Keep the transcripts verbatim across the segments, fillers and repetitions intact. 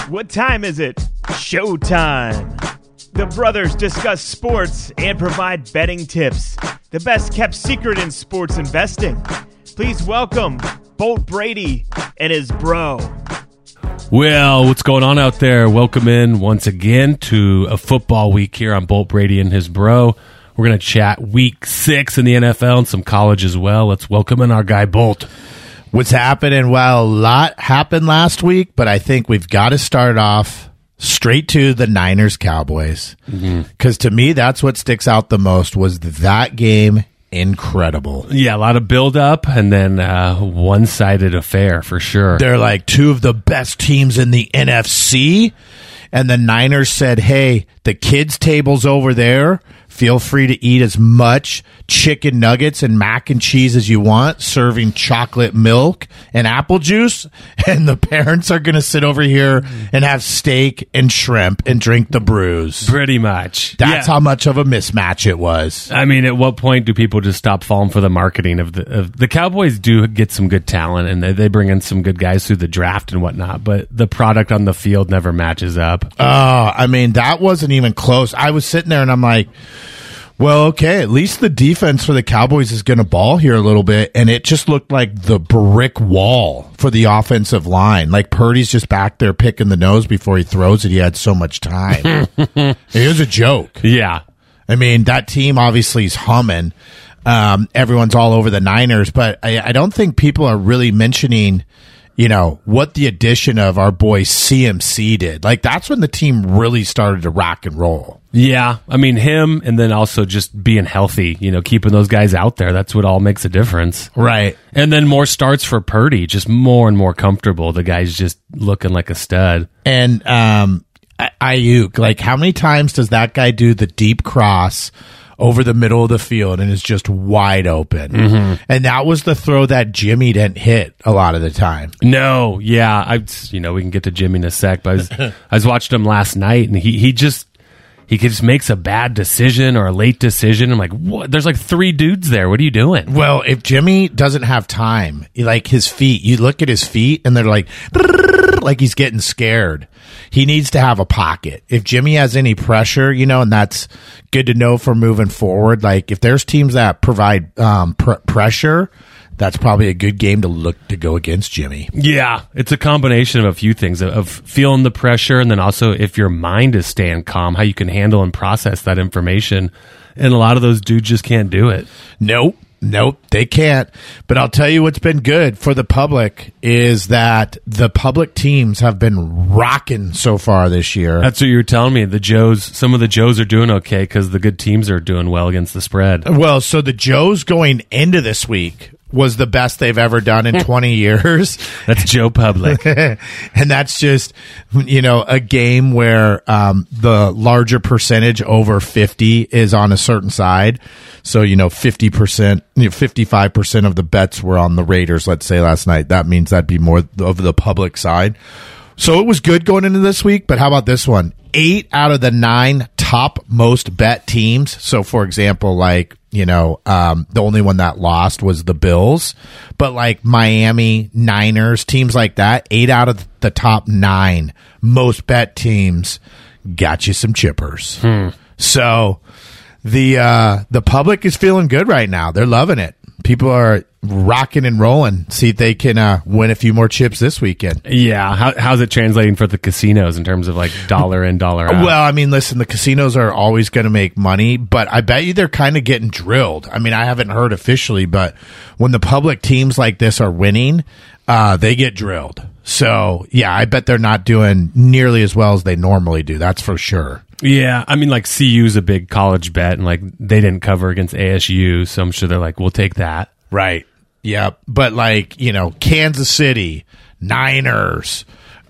What time is it? Showtime. The brothers discuss sports and provide betting tips. The best kept secret in sports investing. Please welcome Bolt Brady and his bro. Well, what's going on out there? Welcome in once again to a football week here on Bolt Brady and his bro. We're going to chat week six in the N F L and some college as well. Let's welcome in our guy Bolt. What's happening? Well, a lot happened last week, but I think we've got to start off straight to the Niners-Cowboys. Because mm-hmm. to me, that's what sticks out the most was that game incredible. Yeah, a lot of build-up and then uh, one-sided affair for sure. They're like two of the best teams in the N F C, and the Niners said, hey, the kids' table's over there. Feel free to eat as much chicken nuggets and mac and cheese as you want, serving chocolate milk and apple juice. And the parents are going to sit over here and have steak and shrimp and drink the brews. Pretty much. That's yeah. how much of a mismatch it was. I mean, at what point do people just stop falling for the marketing of the of the Cowboys? Do get some good talent and they, they bring in some good guys through the draft and whatnot, but the product on the field never matches up. Oh, uh, I mean, that wasn't even close. I was sitting there and I'm like, well, okay, at least the defense for the Cowboys is going to ball here a little bit, and it just looked like the brick wall for the offensive line. Like Purdy's just back there picking the nose before he throws it. He had so much time. It was a joke. Yeah. I mean, that team obviously is humming. Um, everyone's all over the Niners, but I, I don't think people are really mentioning, you know, what the addition of our boy C M C did. Like, that's when the team really started to rock and roll. Yeah, I mean, him and then also just being healthy, you know, keeping those guys out there. That's what all makes a difference. Right. And then more starts for Purdy, just more and more comfortable. The guy's just looking like a stud. And um, Ayuk, like, how many times does that guy do the deep cross over the middle of the field and is just wide open? Mm-hmm. And that was the throw that Jimmy didn't hit a lot of the time. No, yeah. I, you know, we can get to Jimmy in a sec, but I was, I was watching him last night and he, he just, he just makes a bad decision or a late decision. I'm like, what? There's like three dudes there. What are you doing? Well, if Jimmy doesn't have time, like his feet, you look at his feet and they're like, like he's getting scared. He needs to have a pocket. If Jimmy has any pressure, you know, and that's good to know for moving forward. Like if there's teams that provide um, pr- pressure, that's probably a good game to look to go against Jimmy. Yeah, it's a combination of a few things, of feeling the pressure and then also if your mind is staying calm, how you can handle and process that information. And a lot of those dudes just can't do it. Nope. Nope, they can't. But I'll tell you what's been good for the public is that the public teams have been rocking so far this year. That's what you were telling me. The Joes, some of the Joes are doing okay because the good teams are doing well against the spread. Well, so the Joes going into this week was the best they've ever done in twenty years. That's Joe Public. And that's just, you know, a game where um, the larger percentage over fifty is on a certain side. So, you know, fifty percent, you know, fifty-five percent of the bets were on the Raiders, let's say, last night. That means that'd be more of the public side. So it was good going into this week, but how about this one? Eight out of the nine top most bet teams. So, for example, like, you know, um, the only one that lost was the Bills. But like Miami, Niners, teams like that, eight out of the top nine most bet teams got you some chippers. Hmm. So the uh, the public is feeling good right now. They're loving it. People are rocking and rolling. See if they can uh, win a few more chips this weekend. Yeah. How, how's it translating for the casinos in terms of like dollar in, dollar out? Well, I mean, listen, the casinos are always going to make money, but I bet you they're kind of getting drilled. I mean, I haven't heard officially, but when the public teams like this are winning, uh, they get drilled. So, yeah, I bet they're not doing nearly as well as they normally do. That's for sure. Yeah, I mean, like C U's a big college bet, and like they didn't cover against A S U, so I'm sure they're like, we'll take that. Right. Yeah, but like, you know, Kansas City, Niners,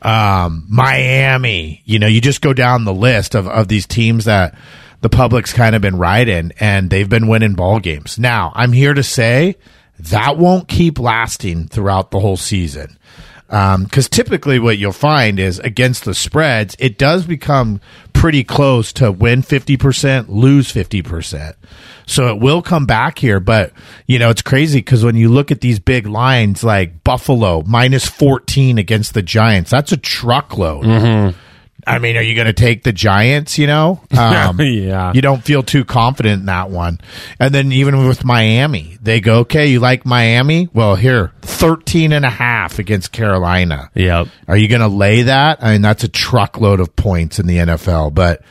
um, Miami, you know, you just go down the list of, of these teams that the public's kind of been riding, and they've been winning ball games. Now, I'm here to say that won't keep lasting throughout the whole season. Because um, typically what you'll find is against the spreads, it does become pretty close to win fifty percent, lose fifty percent. So it will come back here. But, you know, it's crazy because when you look at these big lines like Buffalo, minus fourteen against the Giants, that's a truckload. Mm-hmm. I mean, are you going to take the Giants, you know? Um, yeah. You don't feel too confident in that one. And then even with Miami, they go, okay, you like Miami? Well, here, thirteen and a half against Carolina. Yep. Are you going to lay that? I mean, that's a truckload of points in the N F L, but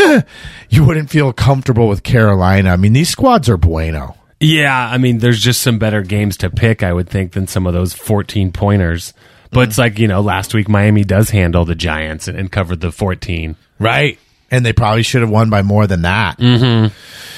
you wouldn't feel comfortable with Carolina. I mean, these squads are bueno. Yeah, I mean, there's just some better games to pick, I would think, than some of those fourteen-pointers. But it's like, you know, last week Miami does handle the Giants and, and covered the fourteen. Right. And they probably should have won by more than that. Mm-hmm.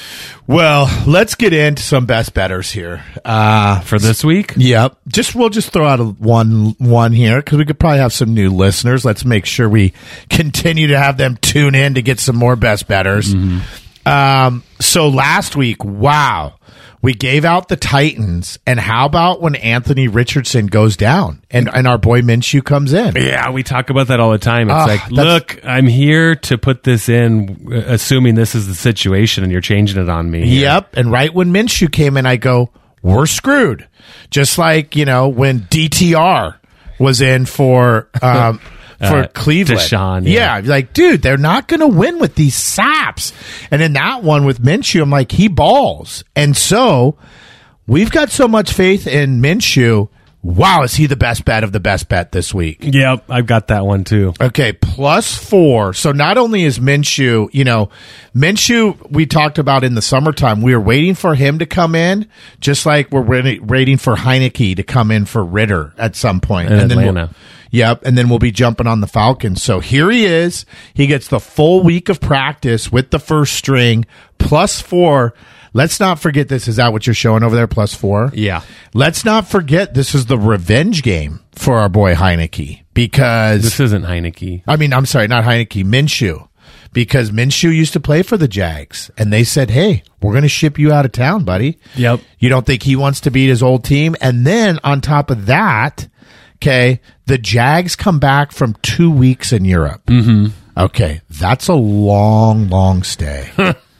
Well, let's get into some best bettors here. Uh, For this week? Yep. Just We'll just throw out a one one here because we could probably have some new listeners. Let's make sure we continue to have them tune in to get some more best bettors. Mm-hmm. Um, so last week, wow. We gave out the Titans, and how about when Anthony Richardson goes down and, and our boy Minshew comes in? Yeah, we talk about that all the time. It's uh, like, look, I'm here to put this in, assuming this is the situation, and you're changing it on me. Here. Yep, and right when Minshew came in, I go, we're screwed. Just like, you know, when D T R was in for... Um, For uh, Cleveland. Deshaun, yeah. yeah, like, dude, they're not going to win with these saps. And in that one with Minshew, I'm like, he balls. And so we've got so much faith in Minshew. Wow, is he the best bet of the best bet this week? Yep, I've got that one too. Okay, plus four. So not only is Minshew, you know, Minshew, we talked about in the summertime, we were waiting for him to come in, just like we're waiting for Heineke to come in for Ritter at some point. In and Atlanta. Then we'll, Yep, and then we'll be jumping on the Falcons. So here he is. He gets the full week of practice with the first string, plus four. Let's not forget this. Is that what you're showing over there, plus four? Yeah. Let's not forget this is the revenge game for our boy Heineke. Because... This isn't Heineke. I mean, I'm sorry, not Heineke, Minshew. Because Minshew used to play for the Jags. And they said, hey, we're going to ship you out of town, buddy. Yep. You don't think he wants to beat his old team? And then on top of that... Okay, the Jags come back from two weeks in Europe. Mm-hmm. Okay, that's a long, long stay.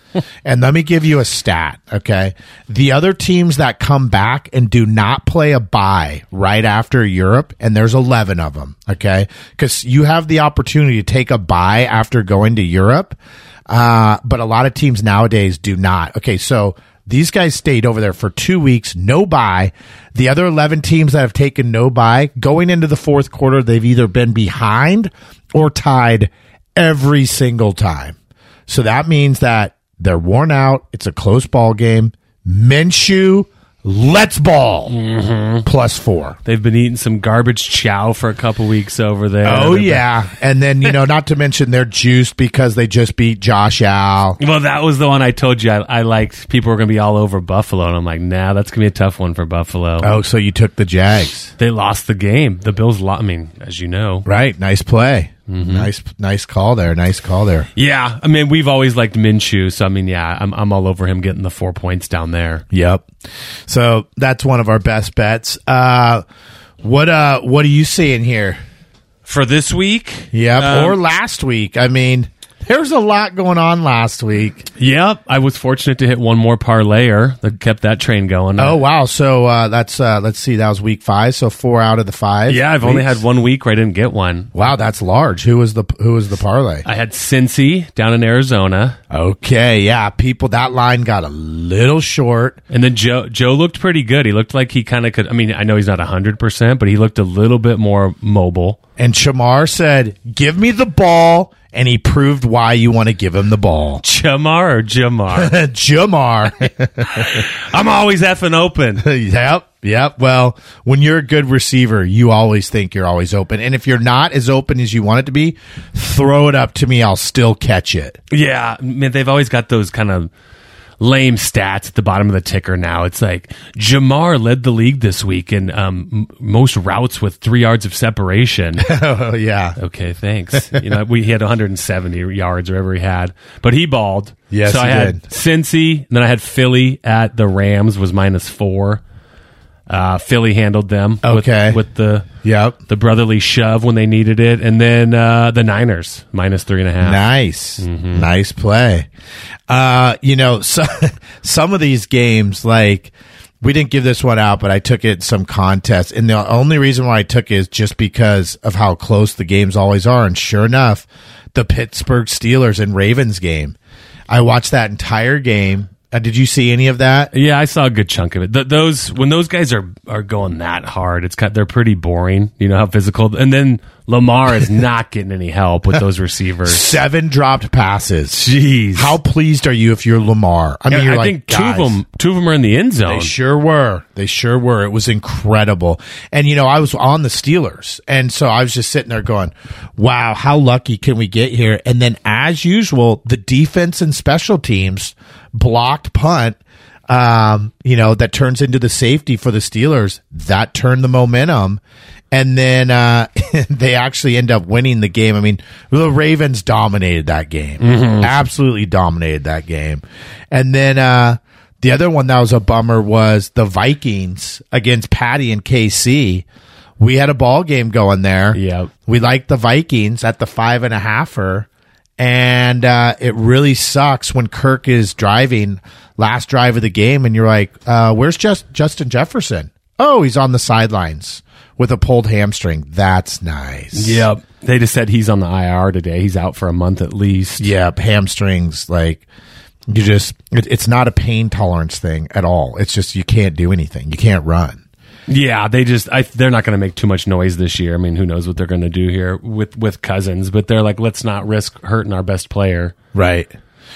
And let me give you a stat, okay? The other teams that come back and do not play a bye right after Europe, and there's eleven of them, okay? Because you have the opportunity to take a bye after going to Europe, uh, but a lot of teams nowadays do not. Okay, so... These guys stayed over there for two weeks, no bye. The other eleven teams that have taken no bye, going into the fourth quarter, they've either been behind or tied every single time. So that means that they're worn out. It's a close ball game. Minshew, let's ball. Mm-hmm. Plus four. They've been eating some garbage chow for a couple weeks over there. Oh, They're yeah. been- And then, you know, not to mention they're juiced because they just beat Josh Allen. Well, that was the one I told you I, I liked. People were going to be all over Buffalo, and I'm like, nah, that's going to be a tough one for Buffalo. Oh, so you took the Jags. They lost the game. The Bills lost. I mean, as you know. Right. Nice play. Mm-hmm. Nice, nice call there. Nice call there. Yeah, I mean, we've always liked Minshew, so I mean, yeah, I'm I'm all over him getting the four points down there. Yep. So that's one of our best bets. Uh, what uh, what are you seeing here for this week? Yep. Um, or last week? I mean, there's a lot going on last week. Yep. I was fortunate to hit one more parlayer that kept that train going. Oh wow! So uh, that's uh, let's see, that was week five. So four out of the five. Yeah, I've weeks. only had one week where I didn't get one. Wow, that's large. Who was the Who was the parlay? I had Cincy down in Arizona. Okay, yeah, people, that line got a little short. And then Joe Joe looked pretty good. He looked like he kind of could. I mean, I know he's not one hundred percent, but he looked a little bit more mobile. And Chamar said, give me the ball, and he proved why you want to give him the ball. Chamar or Jamar? Jamar. I'm always effing open. Yep, yep. Well, when you're a good receiver, you always think you're always open. And if you're not as open as you want it to be, throw it up to me. I'll still catch it. Yeah, man, they've always got those kind of lame stats at the bottom of the ticker now. It's like Jamar led the league this week in um, m- most routes with three yards of separation. Oh, yeah. Okay, thanks. You know, we he had one hundred seventy yards or whatever he had, but he balled. Yes, so he I had did. Cincy, and then I had Philly at the Rams was minus four. Uh, Philly handled them Okay. with, with the Yep. the brotherly shove when they needed it. And then uh, the Niners, minus three and a half. Nice. Mm-hmm. Nice play. Uh, you know, so, some of these games, like, we didn't give this one out, but I took it in some contest. And the only reason why I took it is just because of how close the games always are. And sure enough, the Pittsburgh Steelers and Ravens game, I watched that entire game. Uh, did you see any of that? Yeah, I saw a good chunk of it. Th- those when those guys are, are going that hard, it's kind, they're pretty boring. You know how physical, and then Lamar is not getting any help with those receivers. Seven dropped passes. Jeez, How pleased are you if you're Lamar? I mean, Yeah, you're I like, think two guys, of them, two of them are in the end zone. They sure were. They sure were. It was incredible. And, you know, I was on the Steelers. And so I was just sitting there going, wow, how lucky can we get here? And then, as usual, the defense and special teams blocked punt, um, you know, that turns into the safety for the Steelers. That turned the momentum. And then uh, they actually end up winning the game. I mean, the Ravens dominated that game. Mm-hmm. Absolutely dominated that game. And then uh, the other one that was a bummer was the Vikings against Patty and K C. We had a ball game going there. Yep. We liked the Vikings at the five and a halfer. And uh, it really sucks when Kirk is driving last drive of the game and you're like, uh, where's just Justin Jefferson? Oh, he's on the sidelines with a pulled hamstring. That's nice. Yep. They just said he's on the I R today. He's out for a month at least. Yeah, hamstrings, like, you just, it, it's not a pain tolerance thing at all. It's just you can't do anything. You can't run. Yeah, they just I, they're not going to make too much noise this year. I mean, who knows what they're going to do here with with Cousins? But they're like, let's not risk hurting our best player. Right.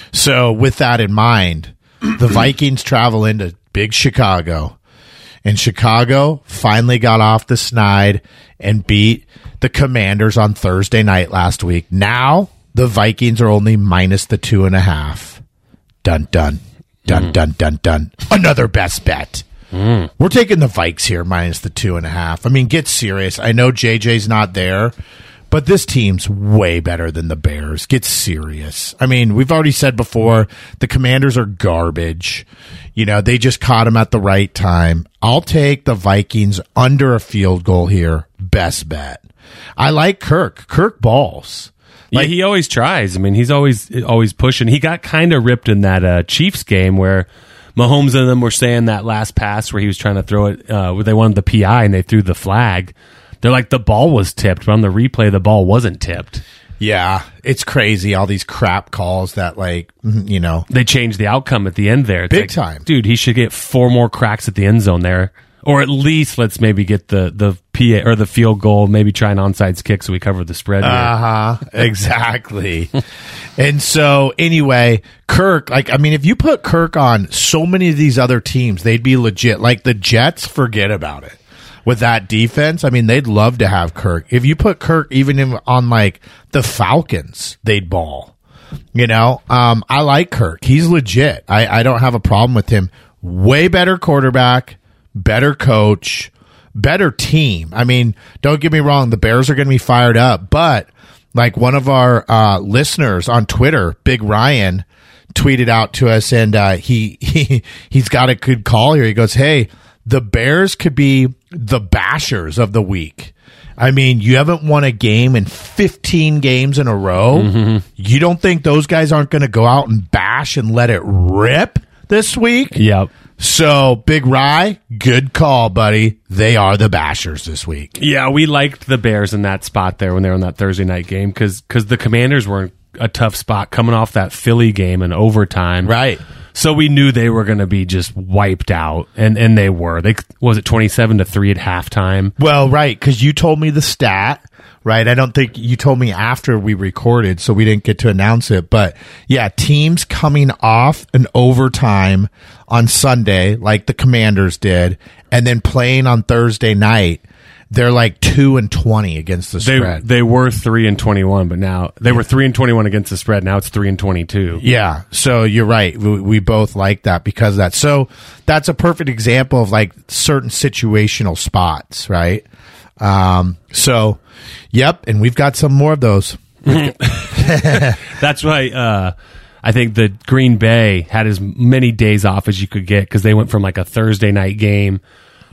So with that in mind, the Vikings travel into big Chicago. And Chicago finally got off the snide and beat the Commanders on Thursday night last week. Now the Vikings are only minus the two and a half. Dun, dun, dun, mm. dun, dun, dun. Another best bet. Mm. We're taking the Vikes here minus the two and a half. I mean, get serious. I know J J's not there, but this team's way better than the Bears. Get serious. I mean, we've already said before, the Commanders are garbage. You know, they just caught them at the right time. I'll take the Vikings under a field goal here. Best bet. I like Kirk. Kirk balls. Like, yeah, he always tries. I mean, he's always always pushing. He got kind of ripped in that uh, Chiefs game where Mahomes and them were saying that last pass where he was trying to throw it, uh, where they wanted the P I and they threw the flag. They're like, the ball was tipped, but on the replay, the ball wasn't tipped. Yeah, it's crazy. All these crap calls that, like, you know. They changed the outcome at the end there. It's Big like, time. Dude, he should get four more cracks at the end zone there. Or at least let's maybe get the, the P A or the field goal, maybe try an onside kick so we cover the spread here. Uh-huh. Exactly. And so, anyway, Kirk, like, I mean, if you put Kirk on so many of these other teams, they'd be legit. Like, the Jets, forget about it. With that defense, I mean, they'd love to have Kirk. If you put Kirk even in, on, like, the Falcons, they'd ball. You know? Um, I like Kirk. He's legit. I, I don't have a problem with him. Way better quarterback, better coach, better team. I mean, don't get me wrong, the Bears are going to be fired up, but like one of our uh, listeners on Twitter, Big Ryan, tweeted out to us, and uh, he, he, he's got a good call here. He goes, hey, the Bears could be the bashers of the week. I mean, you haven't won a game in fifteen games in a row. Mm-hmm. You don't think those guys aren't going to go out and bash and let it rip this week? Yep. So, Big Rye, good call, buddy. They are the bashers this week. Yeah, we liked the Bears in that spot there when they were in that Thursday night game because because the Commanders were in a tough spot coming off that Philly game in overtime. Right. So we knew they were going to be just wiped out, and, and they were. They was it twenty-seven to three at halftime. Well, right, because you told me the stat, right? I don't think you told me after we recorded, so we didn't get to announce it. But yeah, teams coming off an overtime on Sunday, like the Commanders did, and then playing on Thursday night, they're like two and twenty against the They spread. they were three and twenty-one, but now they were three and twenty-one against the spread. Now it's three and twenty-two. Yeah, so you're right. We, we both like that because of that. So that's a perfect example of like certain situational spots, right? Um, so, yep, and we've got some more of those. That's why uh, I think the Green Bay had as many days off as you could get because they went from like a Thursday night game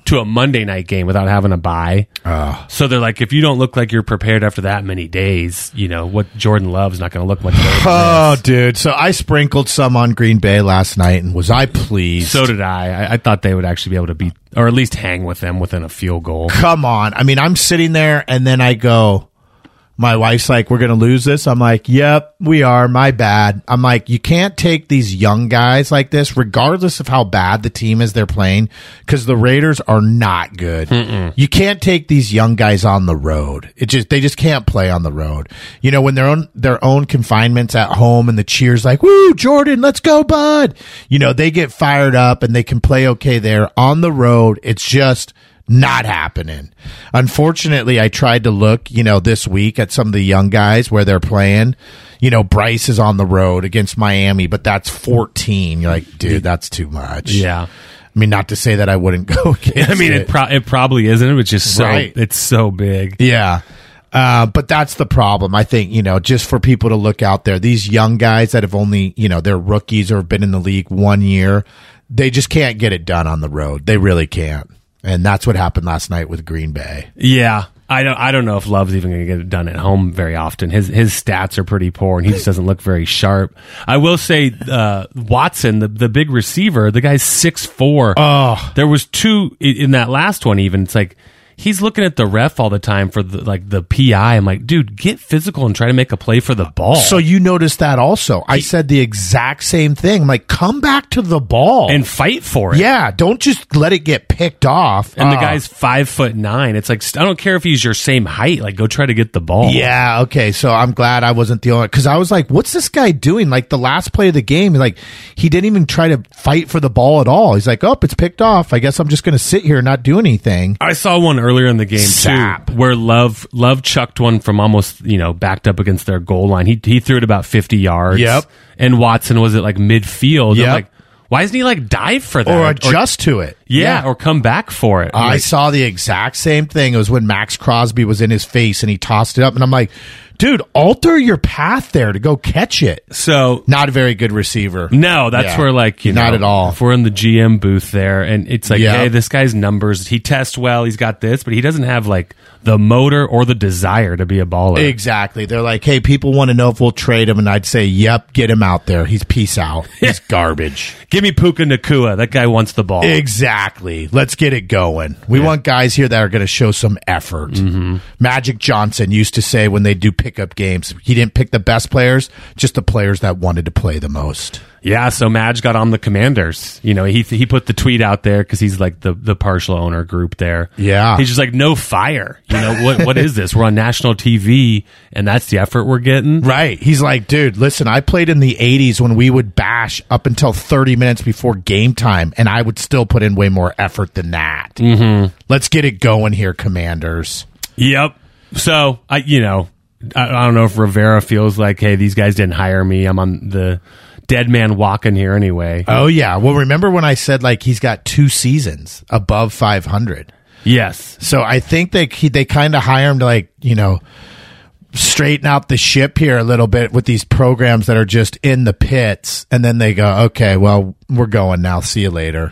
to a Monday night game without having a bye. Uh, So they're like, if you don't look like you're prepared after that many days, you know, what Jordan Love's not going to look much better than oh, this. dude. So I sprinkled some on Green Bay last night, and was I pleased? So did I. I. I thought they would actually be able to beat, or at least hang with them within a field goal. Come on. I mean, I'm sitting there, and then I go, my wife's like, we're going to lose this. I'm like, yep, we are. My bad. I'm like, you can't take these young guys like this, regardless of how bad the team is they're playing, because the Raiders are not good. Mm-mm. You can't take these young guys on the road. It just they just can't play on the road. You know, when their own their own confinements at home and the cheers like, woo, Jordan, let's go, bud. You know, they get fired up and they can play okay there. On the road, it's just not happening. Unfortunately, I tried to look, you know, this week at some of the young guys where they're playing. You know, Bryce is on the road against Miami, but that's fourteen. You're like, dude, that's too much. Yeah. I mean, not to say that I wouldn't go against I mean, it, it. pro- it probably isn't. It's just so, Right. it's so big. Yeah. Uh, but that's the problem. I think, you know, just for people to look out there, these young guys that have only, you know, they're rookies or have been in the league one year, they just can't get it done on the road. They really can't. And that's what happened last night with Green Bay. Yeah. I don't. I don't know if Love's even going to get it done at home very often. His his stats are pretty poor, and he just doesn't look very sharp. I will say, uh, Watson, the the big receiver, the guy's six foot four. Oh, There was two in in that last one. Even it's like he's looking at the ref all the time for the like the P I. I'm like, dude, get physical and try to make a play for the ball. so you noticed that also. I said the exact same thing. I'm like, come back to the ball. and fight for it. yeah, don't just let it get picked off. And the Uh, guy's five foot nine. It's like I don't care if he's your same height. Like, go try to get the ball. Yeah, okay. So I'm glad I wasn't the only, because I was like, what's this guy doing? Like the last play of the game, like he didn't even try to fight for the ball at all. He's like, oh, it's picked off. I guess I'm just going to sit here and not do anything. I saw one earlier in the game Sap. too, where Love Love chucked one from almost you know backed up against their goal line. He he threw it about fifty yards. Yep. And Watson was at like midfield. Yep. I'm like, why doesn't he like dive for that Or adjust to it. yeah, or come back for it? I Like, saw the exact same thing. It was when Max Crosby was in his face and he tossed it up. And I'm like, dude, alter your path there to go catch it. so Not a very good receiver. no, that's Yeah. where like you know, Not at all. If we're in the G M booth there, and it's like, Yeah. hey, this guy's numbers. He tests well. He's got this, but he doesn't have like the motor or the desire to be a baller. Exactly. They're like, hey, people want to know if we'll trade him. And I'd say, yep, get him out there. He's peace out. He's garbage. Give me Puka Nakua. That guy wants the ball. Exactly. Let's get it going. We want guys here that are going to show some effort. Mm-hmm. Magic Johnson used to say when they do pickup games, he didn't pick the best players, just the players that wanted to play the most. Yeah, so Madge got on the Commanders. You know, he he put the tweet out there because he's like the, the partial owner group there. Yeah. He's just like, no fire. You know, what what is this? We're on national T V, and that's the effort we're getting. Right. He's like, dude, listen, I played in the eighties when we would bash up until thirty minutes before game time, and I would still put in way more effort than that. Mm-hmm. Let's get it going here, Commanders. Yep. So, I you know, I, I don't know if Rivera feels like, hey, these guys didn't hire me. I'm on the dead man walking here anyway. Oh, yeah. Well, remember when I said, like, he's got two seasons above five hundred? Yes. So I think they he, they kind of hire him to, like, you know, straighten out the ship here a little bit with these programs that are just in the pits. And then they go, okay, well, we're going now. See you later.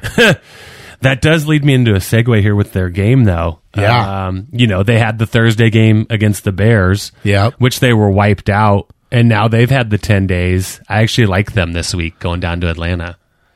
That does lead me into a segue here with their game, though. Yeah. Um, you know, they had the Thursday game against the Bears, Yep. which they were wiped out, and now they've had the ten days. I actually like them this week going down to Atlanta.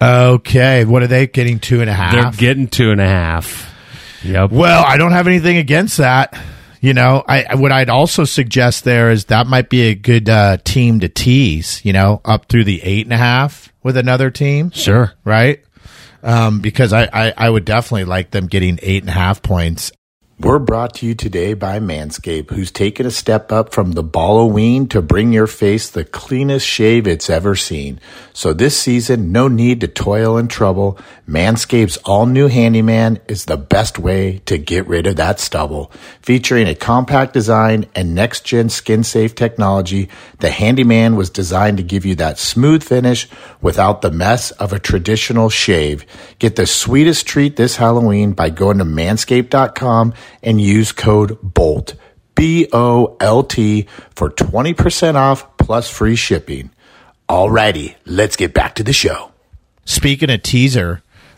Okay. What are they getting? Two and a half? They're getting two and a half. Yep. Well, I don't have anything against that. You know, I what I'd also suggest there is that might be a good uh, team to tease, you know, up through the eight and a half with another team. Sure. Right? Um, because I, I, I would definitely like them getting eight and a half points. We're brought to you today by Manscaped, who's taken a step up from the Balloween to bring your face the cleanest shave it's ever seen. So this season, no need to toil and trouble. Manscaped's all-new Handyman is the best way to get rid of that stubble. Featuring a compact design and next-gen skin-safe technology, the Handyman was designed to give you that smooth finish without the mess of a traditional shave. Get the sweetest treat this Halloween by going to manscaped dot com and use code BOLT, B O L T, for twenty percent off plus free shipping. Alrighty, let's get back to the show. Speaking of teaser,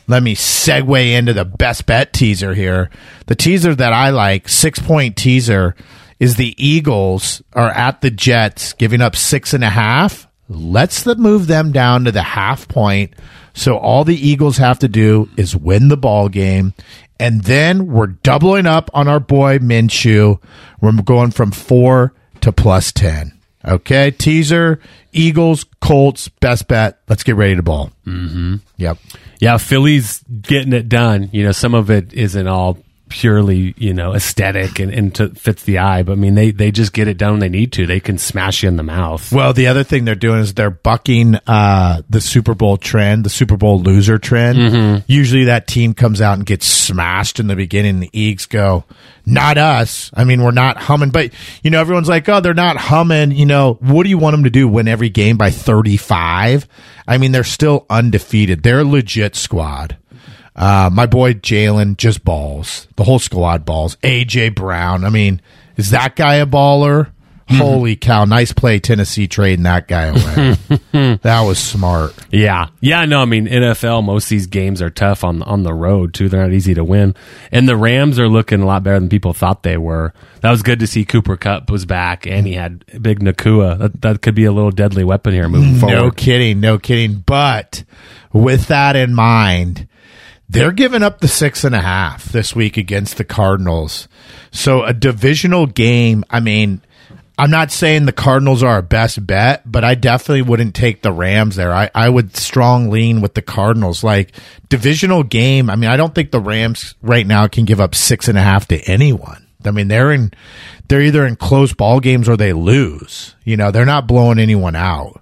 let me segue into the best bet teaser here. The teaser that I like, six-point teaser, is the Eagles are at the Jets, giving up six and a half. Let's the move them down to the half point. So all the Eagles have to do is win the ball game. And then we're doubling up on our boy Minshew. We're going from four to plus ten. Okay, teaser, Eagles, Colts, best bet. Let's get ready to ball. Mm-hmm. Yep. Yeah, Philly's getting it done. You know, some of it isn't all purely, you know, aesthetic and, and to, fits the eye, but I mean, they, they just get it done when they need to. They can smash you in the mouth. Well, the other thing they're doing is they're bucking uh, the Super Bowl trend, the Super Bowl loser trend. Mm-hmm. Usually that team comes out and gets smashed in the beginning. The Eagles go, not us. I mean, we're not humming. But, you know, everyone's like, oh, they're not humming. You know, what do you want them to do? Win every game by thirty-five? I mean, they're still undefeated. They're a legit squad. Uh, my boy Jalen just balls. The whole squad balls. A J Brown. I mean, is that guy a baller? Mm-hmm. Holy cow. Nice play, Tennessee, trading that guy away. That was smart. Yeah. Yeah, no, I mean, N F L, most of these games are tough on, on the road, too. They're not easy to win. And the Rams are looking a lot better than people thought they were. That was good to see Cooper Kupp was back, and he had big Nakua. That, that could be a little deadly weapon here moving forward. No kidding. No kidding. But with that in mind, they're giving up the six and a half this week against the Cardinals. So a divisional game, I mean, I'm not saying the Cardinals are our best bet, but I definitely wouldn't take the Rams there. I, I would strong lean with the Cardinals. Like, divisional game, I mean, I don't think the Rams right now can give up six and a half to anyone. I mean, they're in, they're either in close ball games or they lose. You know, they're not blowing anyone out.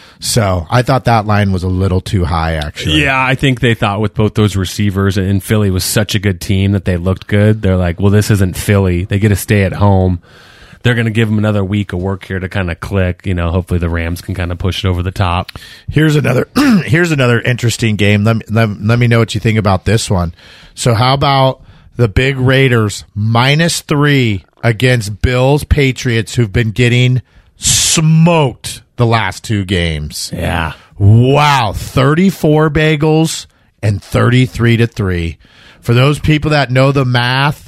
So I thought that line was a little too high, actually. Yeah, I think they thought with both those receivers, and Philly was such a good team that they looked good. They're like, well, this isn't Philly. They get to stay at home. They're going to give them another week of work here to kind of click. You know, hopefully the Rams can kind of push it over the top. Here's another here's another interesting game. Let me, let, let me know what you think about this one. So how about the big Raiders minus three against Bills Patriots, who've been getting smoked the last two games? Yeah. Wow. thirty-four bagels and thirty-three to three. For those people that know the math,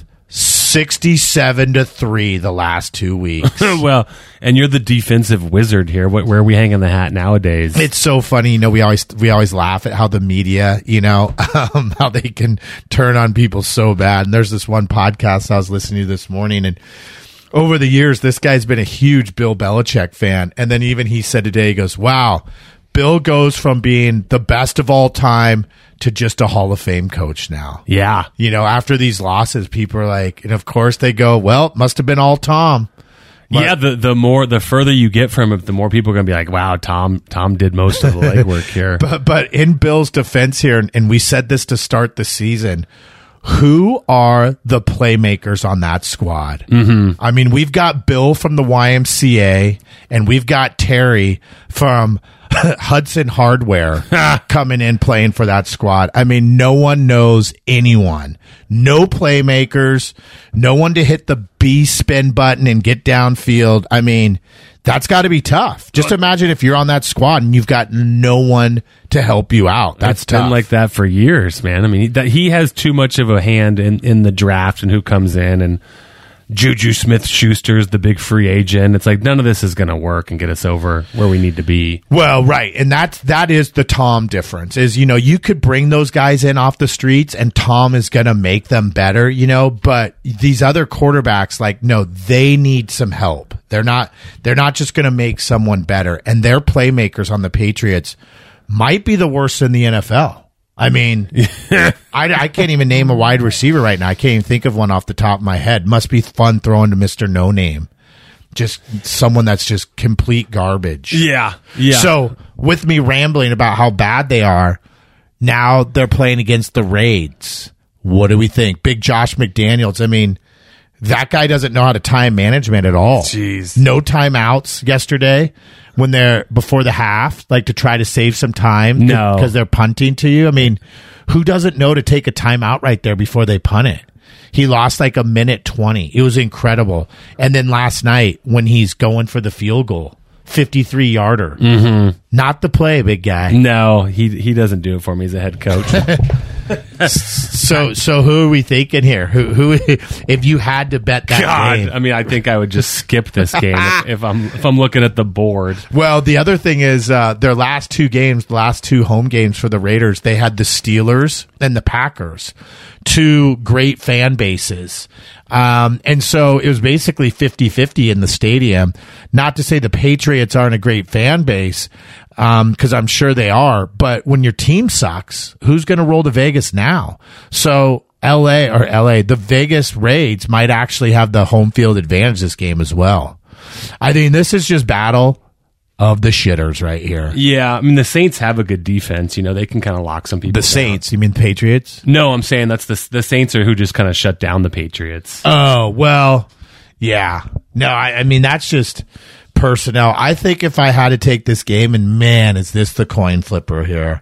sixty-seven to three the last two weeks. Well, and you're the defensive wizard here. What, where are we hanging the hat nowadays? It's so funny. You know, we always we always laugh at how the media, you know, um, how they can turn on people so bad. And there's this one podcast I was listening to this morning, and over the years, this guy's been a huge Bill Belichick fan. And then even he said today, he goes, wow, Bill goes from being the best of all time to just a Hall of Fame coach now. Yeah. You know, after these losses, people are like, and of course they go, well, must have been all Tom. But, yeah, the the more the further you get from it, the more people are going to be like, wow, Tom Tom did most of the legwork here. But but in Bill's defense here, and, and we said this to start the season, who are the playmakers on that squad? Mm-hmm. I mean, we've got Bill from the Y M C A, and we've got Terry from Hudson Hardware coming in playing for that squad. I mean, no one knows anyone. No playmakers. No one to hit the B spin button and get downfield. I mean, that's got to be tough. Just imagine if you're on that squad and you've got no one to help you out. That's it's tough. been like that for years, man. I mean, he, that, he has too much of a hand in, in the draft and who comes in, and Juju Smith-Schuster's the big free agent. It's like none of this is going to work and get us over where we need to be. Well, right. And that's, that is the Tom difference is, you know, you could bring those guys in off the streets and Tom is going to make them better, you know, but these other quarterbacks, like, no, they need some help. They're not, they're not just going to make someone better. And their playmakers on the Patriots might be the worst in the N F L. I mean, I, I can't even name a wide receiver right now. I can't even think of one off the top of my head. Must be fun throwing to Mister No Name. Just someone that's just complete garbage. Yeah. Yeah. So with me rambling about how bad they are, now they're playing against the Raids. What do we think? Big Josh McDaniels. I mean, that guy doesn't know how to time management at all. Jeez. No timeouts yesterday when they're before the half, like to try to save some time. No. Because they're punting to you. I mean, who doesn't know to take a timeout right there before they punt it? He lost like a minute twenty. It was incredible. And then last night when he's going for the field goal, fifty-three yarder. Mm-hmm. Not the play, big guy. No, he he doesn't do it for me. He's a head coach. so, so who are we thinking here? Who, who, if you had to bet that God, game? I mean, I think I would just skip this game if, if I'm if I'm looking at the board. Well, the other thing is uh, their last two games, the last two home games for the Raiders, they had the Steelers and the Packers, two great fan bases. Um, and so it was basically fifty-fifty in the stadium. Not to say the Patriots aren't a great fan base, um, because I'm sure they are. But when your team sucks, who's going to roll to Vegas now? So L A or L A, the Vegas Raids might actually have the home field advantage this game as well. I mean, this is just battle of the shitters right here. Yeah, I mean, the Saints have a good defense. You know, they can kind of lock some people The down. Saints, you mean Patriots? No, I'm saying that's the the Saints are who just kind of shut down the Patriots. Oh, well, yeah. No, I, I mean, that's just personnel. I think if I had to take this game, and man, is this the coin flipper here.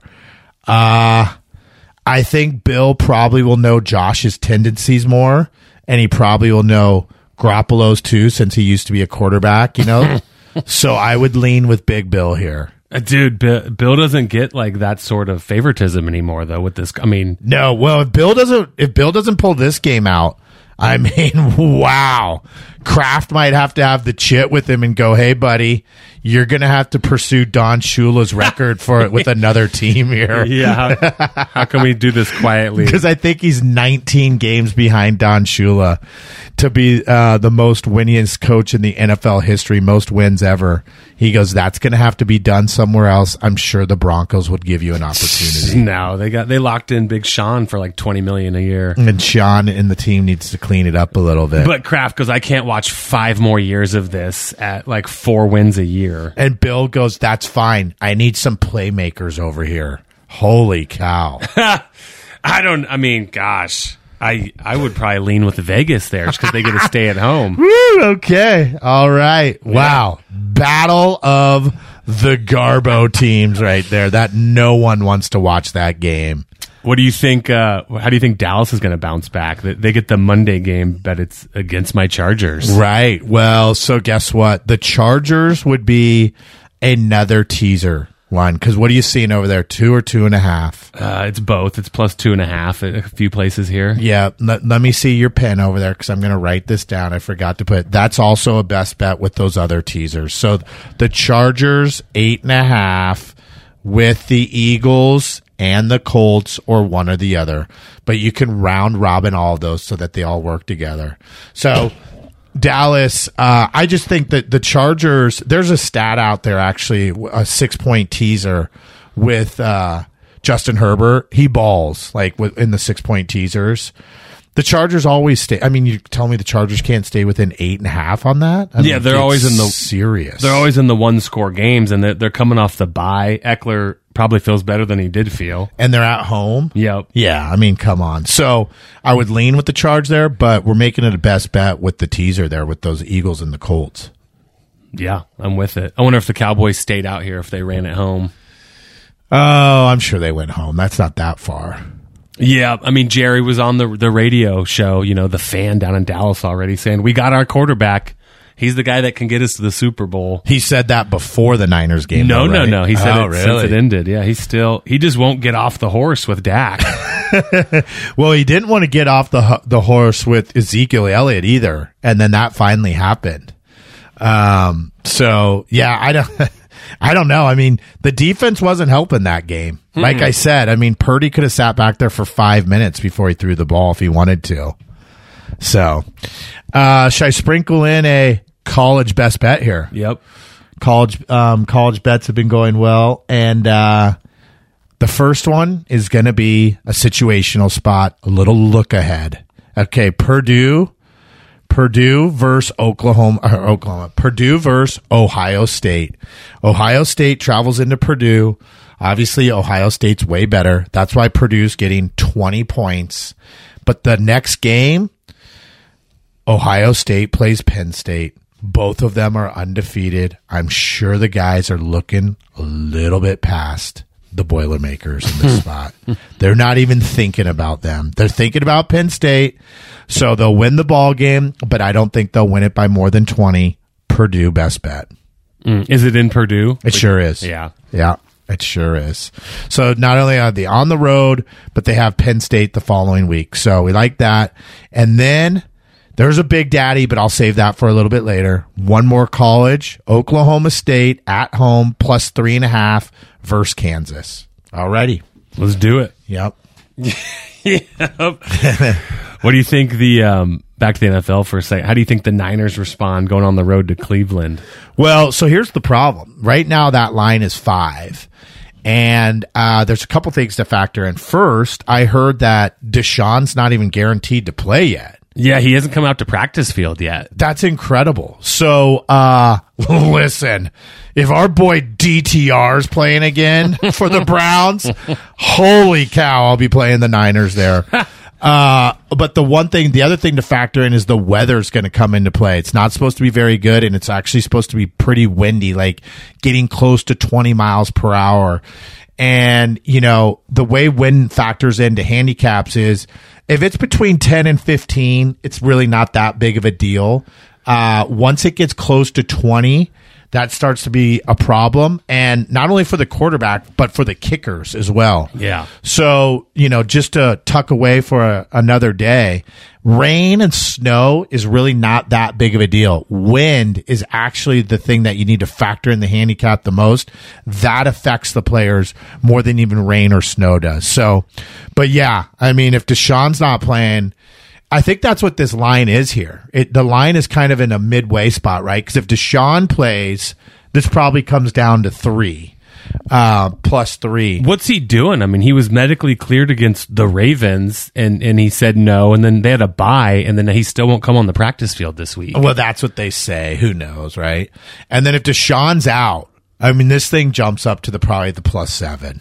Uh, I think Bill probably will know Josh's tendencies more, and he probably will know Garoppolo's too, since he used to be a quarterback, you know? So I would lean with Big Bill here. Uh, Dude, Bill, Bill doesn't get like that sort of favoritism anymore, though. With this, I mean, No, well, if Bill doesn't, if Bill doesn't pull this game out, I mean, wow. Kraft might have to have the chit with him and go, hey, buddy, you're going to have to pursue Don Shula's record for it with another team here. yeah. How, how can we do this quietly? Because I think he's nineteen games behind Don Shula to be uh, the most winningest coach in the N F L history, most wins ever. He goes, that's going to have to be done somewhere else. I'm sure the Broncos would give you an opportunity. No, they got they locked in Big Sean for like twenty million a year. And Sean and the team needs to clean it up a little bit. But Kraft goes, I can't watch five more years of this at like four wins a year. And Bill goes, that's fine. I need some playmakers over here. Holy cow. I don't, I mean, gosh, I I would probably lean with Vegas there just because they get to stay at home. Woo, okay. All right. Wow. Battle of the Garbo teams right there. That no one wants to watch that game. What do you think? Uh, how do you think Dallas is going to bounce back? They they get the Monday game, but it's against my Chargers. Right. Well, so guess what? The Chargers would be another teaser one. Because what are you seeing over there? Two or two and a half? Uh, it's both. It's plus two and a half at a few places here. Yeah. Let, let me see your pen over there because I'm going to write this down. I forgot to put. That's also a best bet with those other teasers. So the Chargers, eight and a half with the Eagles and the Colts, or one or the other. But you can round robin all of those so that they all work together. So Dallas, uh, I just think that the Chargers, there's a stat out there, actually, a six-point teaser with uh, Justin Herbert. He balls, like, in the six-point teasers. The Chargers always stay. I mean, you tell me the Chargers can't stay within eight and a half on that? I Yeah, mean, they're it's always in the serious. They're always in the one score games, and they're, they're coming off the bye. Eckler probably feels better than he did feel. And they're at home. Yep. Yeah, I mean, come on. So I would lean with the Charge there, but we're making it a best bet with the teaser there with those Eagles and the Colts. Yeah, I'm with it. I wonder if the Cowboys stayed out here if they ran at home. Oh, I'm sure they went home. That's not that far. Yeah, I mean, Jerry was on the the radio show, you know, the fan down in Dallas already saying, we got our quarterback. He's the guy that can get us to the Super Bowl. He said that before the Niners game. No, though, no, right? no. He said oh, it really? since it ended. Yeah, he's still, he just won't get off the horse with Dak. Well, he didn't want to get off the the horse with Ezekiel Elliott either. And then that finally happened. Um, so, yeah, I don't... I don't know. I mean, the defense wasn't helping that game. Like I said, I mean, Purdy could have sat back there for five minutes before he threw the ball if he wanted to. So, uh, should I sprinkle in a college best bet here? Yep. College, um, college bets have been going well. And, uh, the first one is going to be a situational spot, a little look ahead. Okay. Purdue, Purdue versus Oklahoma, or Oklahoma, Purdue versus Ohio State. Ohio State travels into Purdue. Obviously, Ohio State's way better. That's why Purdue's getting twenty points. But the next game, Ohio State plays Penn State. Both of them are undefeated. I'm sure the guys are looking a little bit past the Boilermakers in this spot. They're not even thinking about them. They're thinking about Penn State. So they'll win the ball game, but I don't think they'll win it by more than twenty. Purdue, best bet. Mm. Is it in Purdue? It sure is. Yeah. Yeah. It sure is. So not only are they on the road, but they have Penn State the following week. So we like that. And then there's a big daddy, but I'll save that for a little bit later. One more college, Oklahoma State at home, plus three and a half versus Kansas. Alrighty. Let's do it. Yep. Yep. What do you think the um, back to the N F L for a second? How do you think the Niners respond going on the road to Cleveland? Well, so here's the problem. Right now, that line is five, and uh, there's a couple things to factor in. First, I heard that Deshaun's not even guaranteed to play yet. Yeah, he hasn't come out to practice field yet. That's incredible. So, uh, listen, if our boy D T R's playing again for the Browns, holy cow, I'll be playing the Niners there. Uh, but the one thing, the other thing to factor in is the weather's going to come into play. It's not supposed to be very good, and it's actually supposed to be pretty windy, like getting close to twenty miles per hour. And, you know, the way wind factors into handicaps is if it's between ten and fifteen, it's really not that big of a deal. Uh, once it gets close to twenty, that starts to be a problem. And not only for the quarterback, but for the kickers as well. Yeah. So, you know, just to tuck away for a, another day, rain and snow is really not that big of a deal. Wind is actually the thing that you need to factor in the handicap the most. That affects the players more than even rain or snow does. So, but yeah, I mean, if Deshaun's not playing, I think that's what this line is here. It, the line is kind of in a midway spot, right? Because if Deshaun plays, this probably comes down to three, uh, plus three. What's he doing? I mean, he was medically cleared against the Ravens, and, and he said no, and then they had a bye, and then he still won't come on the practice field this week. Well, that's what they say. Who knows, right? And then if Deshaun's out, I mean, this thing jumps up to the probably the plus seven.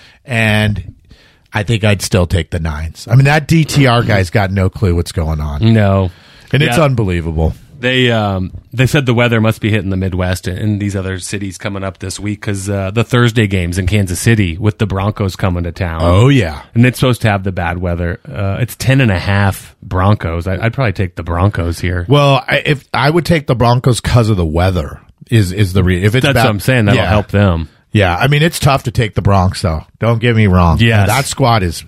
And I think I'd still take the nines. I mean, that D T R guy's got no clue what's going on. No. And it's Yeah. unbelievable. They um, they said the weather must be hitting the Midwest and, and these other cities coming up this week because uh, the Thursday game's in Kansas City with the Broncos coming to town. Oh, yeah. And it's supposed to have the bad weather. Uh, it's ten and a half Broncos. I, I'd probably take the Broncos here. Well, I, if I would take the Broncos because of the weather is is the re- if it's That's bad, what I'm saying. That'll yeah. help them. Yeah, I mean, it's tough to take the Bronx, though. Don't get me wrong. Yes. That squad is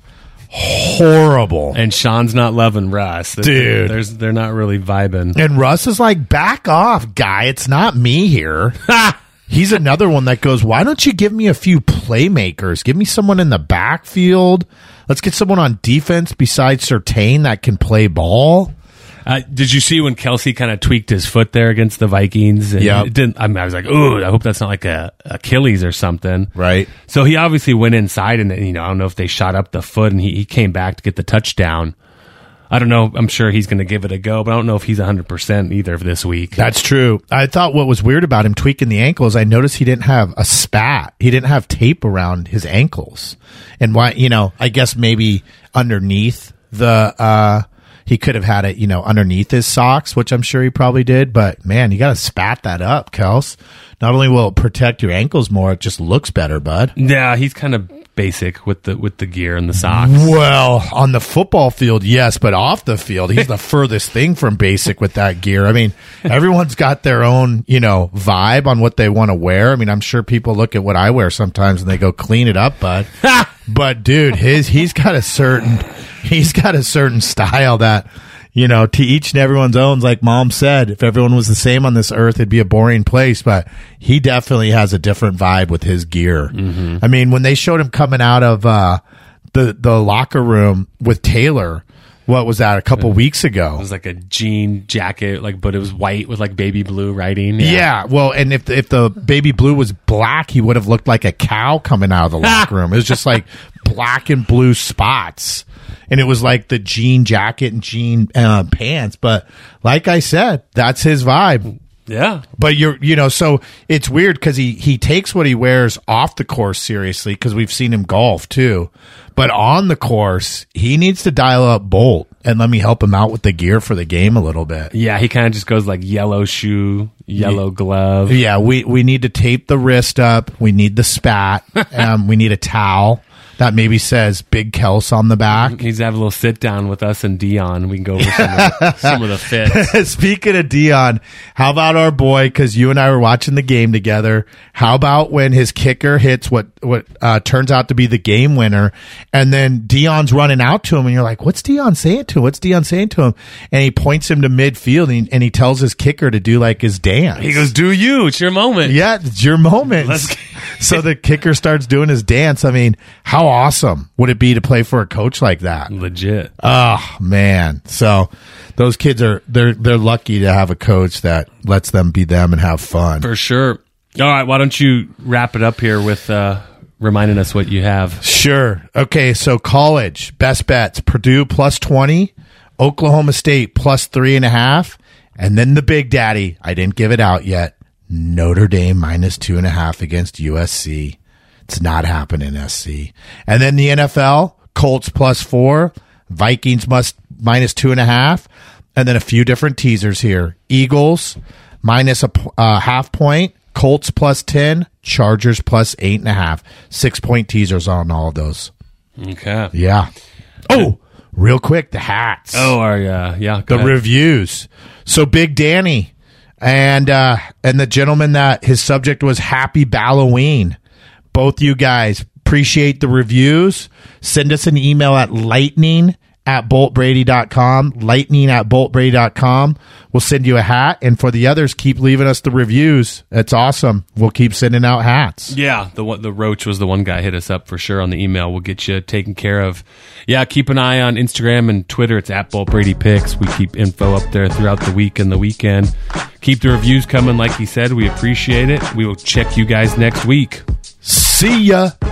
horrible. And Sean's not loving Russ. Dude. There's, they're not really vibing. And Russ is like, back off, guy. It's not me here. He's another one that goes, why don't you give me a few playmakers? Give me someone in the backfield. Let's get someone on defense besides Surtain that can play ball. Uh, did you see when Kelsey kind of tweaked his foot there against the Vikings? And Yep. it didn't. I mean, I was like, "Ooh, I hope that's not like a Achilles or something." Right. So he obviously went inside, and you know, I don't know if they shot up the foot, and he, he came back to get the touchdown. I don't know. I'm sure he's going to give it a go, but I don't know if he's one hundred percent either for this week. That's true. I thought what was weird about him tweaking the ankles, I noticed he didn't have a spat. He didn't have tape around his ankles. And why, you know, I guess maybe underneath the, uh, he could have had it, you know, underneath his socks, which I'm sure he probably did. But, man, you got to spat that up, Kels. Not only will it protect your ankles more, it just looks better, bud. Yeah, he's kind of basic with the with the gear and the socks. Well, on the football field, yes, but off the field, he's the furthest thing from basic with that gear. I mean, everyone's got their own, you know, vibe on what they want to wear. I mean, I'm sure people look at what I wear sometimes and they go, clean it up, bud. But dude, his he's got a certain he's got a certain style that, you know, to each and everyone's own. Like Mom said, if everyone was the same on this earth, it'd be a boring place. But he definitely has a different vibe with his gear. Mm-hmm. I mean, when they showed him coming out of uh, the the locker room with Taylor, what was that, a couple it, weeks ago? It was like a jean jacket, like, but it was white with like baby blue writing. Yeah, Yeah, well, and if if the baby blue was black, he would have looked like a cow coming out of the locker room. It was just like black and blue spots. And it was like the jean jacket and jean uh, pants. But like I said, that's his vibe. yeah. But you're, you know, so it's weird because he, he takes what he wears off the course seriously because we've seen him golf too. But on the course, he needs to dial up Bolt and let me help him out with the gear for the game a little bit. Yeah, he kind of just goes like yellow shoe, yellow glove. Yeah, we, we need to tape the wrist up. We need the spat. um, we need a towel. that maybe says Big Kels on the back. He's have a little sit down with us and Dion. We can go over some of the, some of the fits. Speaking of Dion, how about our boy? Because you and I were watching the game together. How about when his kicker hits what what uh, turns out to be the game winner, and then Dion's running out to him, and you're like, "What's Dion saying to him? What's Dion saying to him?" And he points him to midfield, and he, and he tells his kicker to do like his dance. He goes, "Do you? It's your moment." Yeah, it's your moment. Let's So the kicker starts doing his dance. I mean, how awesome would it be to play for a coach like that? Legit. Oh man. So those kids are they're they're lucky to have a coach that lets them be them and have fun. For sure. All right, why don't you wrap it up here with uh, reminding us what you have? Sure. Okay, so college, best bets, Purdue plus twenty, Oklahoma State plus three and a half, and then the big daddy, I didn't give it out yet, Notre Dame minus two and a half against U S C. It's not happening, S C. And then the N F L, Colts plus four, Vikings must minus two and a half, and then a few different teasers here. Eagles minus a uh, half point, Colts plus ten, Chargers plus eight and a half. Six point teasers on all of those. Okay. Yeah. Oh, real quick, the hats. Oh, are uh, yeah. The ahead. reviews. So Big Danny and uh, and the gentleman that his subject was Happy Halloween. Both you guys appreciate the reviews. Send us an email at lightning at bolt brady dot com. Lightning at bolt brady dot com. We'll send you a hat. And for the others, keep leaving us the reviews. It's awesome. We'll keep sending out hats. Yeah, the one, the Roach was the one guy hit us up for sure on the email. We'll get you taken care of. Yeah, keep an eye on Instagram and Twitter. It's at Bolt Brady Picks. We keep info up there throughout the week and the weekend. Keep the reviews coming, like he said. We appreciate it. We will check you guys next week. See ya.